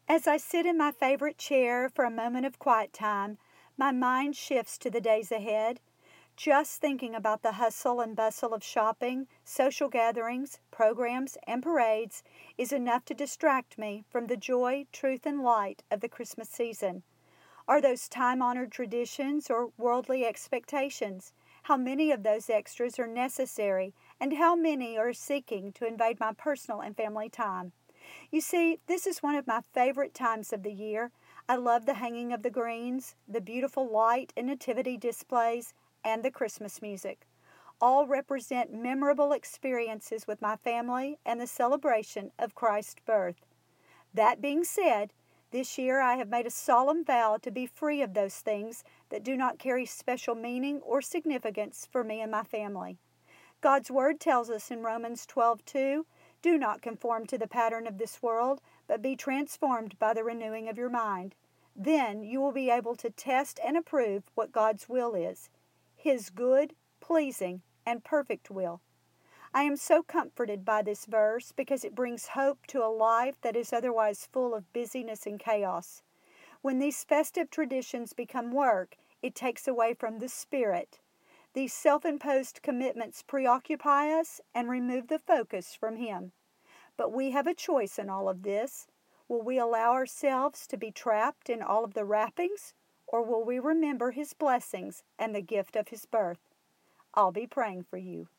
As I sit in my favorite chair for a moment of quiet time, my mind shifts to the days ahead. Just thinking about the hustle and bustle of shopping, social gatherings, programs, and parades is enough to distract me from the joy, truth, and light of the Christmas season. Are those time honored traditions or worldly expectations? How many of those extras are necessary, and how many are seeking to invade my personal and family time? You see, this is one of my favorite times of the year. I love the hanging of the greens, the beautiful light and nativity displays, and the Christmas music. All represent memorable experiences with my family and the celebration of Christ's birth. That being said, this year I have made a solemn vow to be free of those things that do not carry special meaning or significance for me and my family. God's Word tells us in Romans 12:2, "Do not conform to the pattern of this world, but be transformed by the renewing of your mind. Then you will be able to test and approve what God's will is, His good, pleasing, and perfect will." I am so comforted by this verse because it brings hope to a life that is otherwise full of busyness and chaos. When these festive traditions become work, it takes away from the spirit. These self-imposed commitments preoccupy us and remove the focus from Him. But we have a choice in all of this. Will we allow ourselves to be trapped in all of the wrappings, or will we remember His blessings and the gift of His birth? I'll be praying for you.